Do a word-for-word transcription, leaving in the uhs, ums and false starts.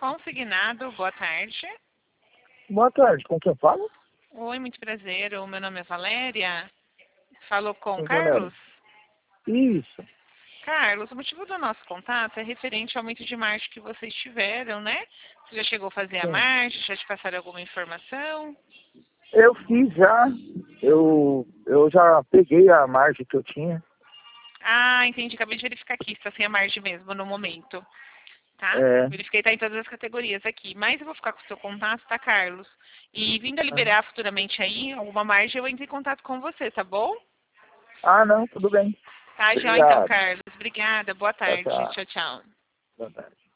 consignado. Boa tarde. Boa tarde, com quem eu falo? Oi, muito prazer. O meu nome é Valéria. Falou com o Sim, Valéria. Carlos? Isso. Carlos, o motivo do nosso contato é referente ao aumento de marcha que vocês tiveram, né? Você já chegou a fazer a Sim. marcha? Já te passaram alguma informação? Eu fiz já. Eu, eu já peguei a margem que eu tinha. Ah, entendi. Acabei de verificar aqui. Está sem a margem mesmo no momento. Tá? É. Verifiquei, tá em todas as categorias aqui. Mas eu vou ficar com o seu contato, tá, Carlos? E vindo a Aham. liberar futuramente aí alguma margem, eu entro em contato com você, tá bom? Ah, não, tudo bem. Tá, já então, Obrigado. Carlos. Obrigada. Boa Tchau, tarde. tchau. Tchau, tchau. Boa tarde.